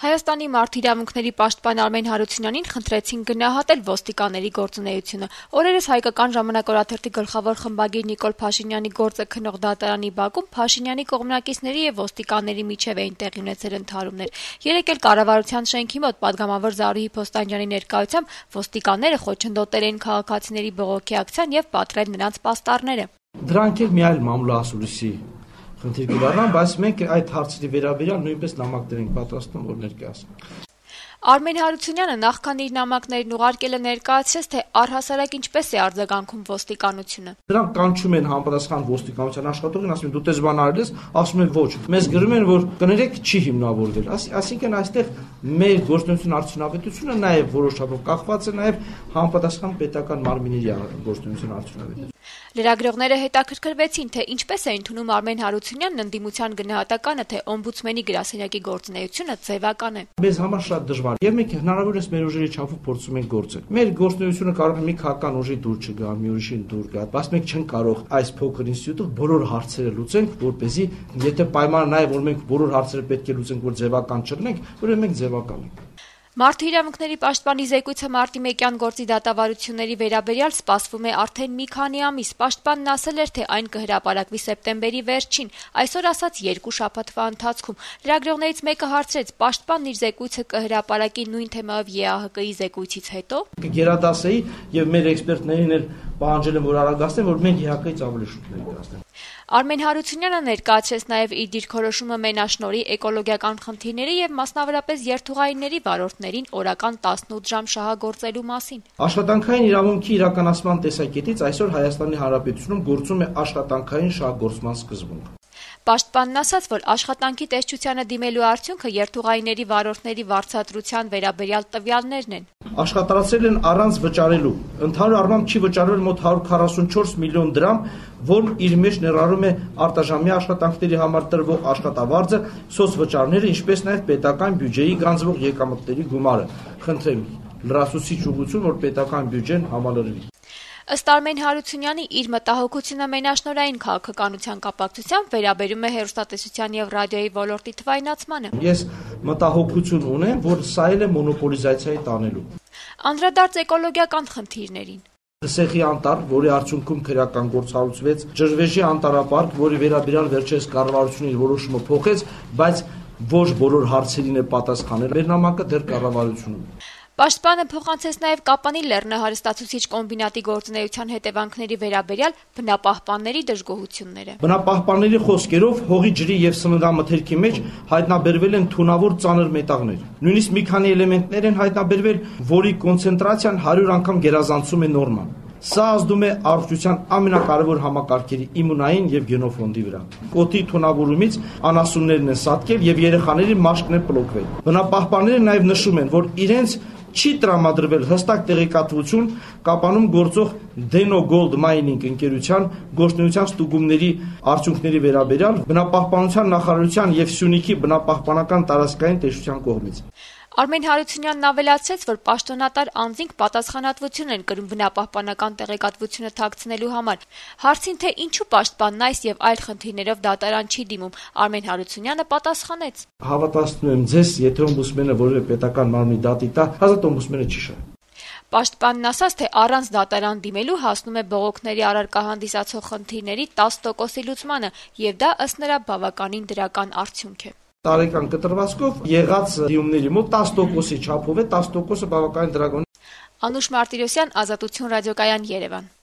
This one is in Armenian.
Հայաստանի մարդ իրավունքների պաշտպան Արմեն Հարությունյանին խնդրեցին գնահատել ոստիկանների գործունեությունը։ Օրերս հայկական ժամանակ օրաթերթի գլխավոր խմբագիր Նիկոլ Փաշինյանի գործը քննող դատարանի բակում Փաշինյանի կողմնակիցների եւ ոստիկանների միջև էին տեղի ունեցել ընդհարումներ։ Երեկ էլ կառավարության շենքի մոտ падգամավոր Զարուհի Փոստանջյանի ներկայությամբ ոստիկանները խոչընդոտել էին քաղաքացիների բողոքի ակցիան եւ պատռել նրանց պաստառները։ Դրանք էլ մի այլ մամուլահասուլիսի խնդիր կդառնան, բայց մենք այդ հարցերի վերաբերյալ նույնպես նամակներ ենք պատրաստում, որ ներկայացնենք։ Արմեն Հարությունյանը նախքան իր նամակներն ուղարկելը ներկայացրեց, թե առհասարակ ինչպես է արձագանքում ոստիկանությունը։ Դրանք կանչում են համապատասխան ոստիկանության աշխատողին, ասում են դու տես բան արել ես, ասում են ոչ։ Մեզ գրում են, որ կներեք չի հիմնավորվել։ Այսինքն այստեղ մեր գործունեության արդյունավետությունը նաև որոշ չափով կախված է նաև համապատասխան պետական մարմինների գործունեության արդյունավետությունը։ Լրագրողները հետաքրքրվեցին, թե ինչպես է ընդունում Արմեն Հարությունյանն ընդդիմության գնահատականը, թե օմբուդսմենի գրասենյակի գործունեությունը ձևական է։ Մեզ համար շատ դժվար է, եւ մենք հնարավորինս մեր ուժերի չափով փորձում ենք գործել։ Մեր գործունեությունը կարող է մի քաղաքական ուժի դուր չգա, մի ուրիշին դուր գա, բայց մենք չենք կարող այս փոքր ինստիտուտով բոլոր հարցերը լուծենք, որպեսզի եթե պայմանը նաև որ մենք բոլոր հարցերը պետք է լուծենք, որ ձևական չլինենք, ուրեմն մենք ձևական ենք։ Մարդու իրավունքների պաշտպանի զեկույցը մարտի 1-յան գործի դատավարությունների վերաբերյալ սպասվում է արդեն մի քանի ամիս։ Պաշտպանն ասել էր, թե այն կհրապարակվի սեպտեմբերի վերջին, այսօր ասած 2 շաբաթվա ընթացքում։ Լրագրողներից մեկը հարցրեց, պաշտպանն իր զեկույցը կհրապարակի նույն թեմայով ԵԱՀԿ-ի զեկույցից հետո։ Գերադասեի եւ մեր էքսպերտներին էլ պահանջել են, որ արագացնեն, որ մենք ԵԱՀԿ-ից ավելի շուտ ներկայացնենք։ Արմեն Հարությունյանը ներկայացրեց նաև իր դիրքորոշումը մենաշնորհի էկոլոգիական խնդիրների եւ մասնավորապես երթուղայինների վարորդներին օրական 18 ժամ շահագործելու մասին։ Աշխատանքային իրավունքի իրականացման տեսակետից այսօր Հայաստանի Հանրապետությունում գործում է աշխատանքային շահագործման սկզբունք։ Պաշտպանն ասաց, որ աշխատանքի տեսչությանը դիմելու արդյունքը երթուղայինների վարորդների վարձատրության վերաբերյալ տվյալներն են։ Աշխատացել են առանց վճարելու։ Ընդհանուր առմամբ չի վճարվել մոտ 144 միլիոն դրամ, որն իր մեջ ներառում է արտաժամյա աշխատանքների համար տրվող աշխատավարձը, սոցվճարները, ինչպես նաև պետական բյուջեի գանձվող եկամուտների գումարը։ Խնդրեմ լրացուցիչ ուղղություն, որ պետական բյուջեն համալրվի։ Ըստ Արմեն Հարությունյանի, իր մտահոգությունը մենաշնորհային քաղաքականության կապակցությամբ վերաբերում է հեռուստատեսության եւ ռադիոյի ոլորտի թվայնացմանը։ Ես մտահոգություն ունեմ, որ սա էլ է մոնոպոլիզացիայի տանելու։ Անդրադարձ էկոլոգիական խնդիրներին։ Սեխի անտառ, որի արդյունքում քրեական գործ հարուցվեց, Ջրվեժի անտառապարկ, որի վերաբերյալ վերջերս կառավարությունը իր որոշումը փոխեց, բայց ոչ բոլոր հարցերին է պատասխանել։ Մեր նամակը դեռ կառավարությունում է։ Պաշտպանը փոխանցեց նաև Կապանի լեռնահարստացուցիչ կոմբինատի գործունեության հետևանքների վերաբերյալ բնապահպանների դժգոհությունները։ Բնապահպանների խոսքերով հողի ջրի եւ սննդամթերքի մեջ հայտնաբերվել են թունավոր ծանր մետաղներ։ Նույնիսկ մի քանի էլեմենտներ են հայտնաբերվել, որի կոնցենտրացիան 100 անգամ գերազանցում է նորման։ Սա ազդում է առողջության ամենակարևոր համակարգերի իմունային եւ գենոֆոնդի վրա։ Կոթի թունավորումից անասուններն են սատկել եւ երեխաների մաշկն է պլոկվել։ Բնապահպանները նաեւ նշում են, որ իրենց չի տրամադրվել հստակ տեղեկատվություն Կապանում գործող Deno Gold Mining ընկերության գործունեության ստուգումների արդյունքների վերաբերյալ բնապահպանության նախարարության եւ Սյունիքի բնապահպանական տարածքային տեսչության կողմից։ Արմեն Հարությունյանն ավելացրեց, որ պաշտոնատար անձինք պատասխանատվություն են կրում բնապահպանական տեղեկատվությունը թաքցնելու համար։ Հարցին, թե ինչու պաշտպանն այս եւ այլ խնդիրներով դատարան չի դիմում, Արմեն Հարությունյանը պատասխանեց. Հավատացնում եմ ձեզ, եթե օմբուդսմենը որևէ պետական մարմնի դատի տա, հազատ օմբուդսմենը չի շահի։ Պաշտպանն ասաց, թե առանց դատարան դիմելու հասնում է բողոքների առարկա հանդիսացող խնդիրների 10%-ի լուծմանը, եւ դա ըստ նրա բավականին դրական արդյունք է։ Տարեկան կտրվածքով եղած դիմումների մոտ 10%-ի չափով է, 10%-ը բավականին դրական։ Անուշ Մարտիրոսյան, Ազատություն ռադիոկայան, Երևան։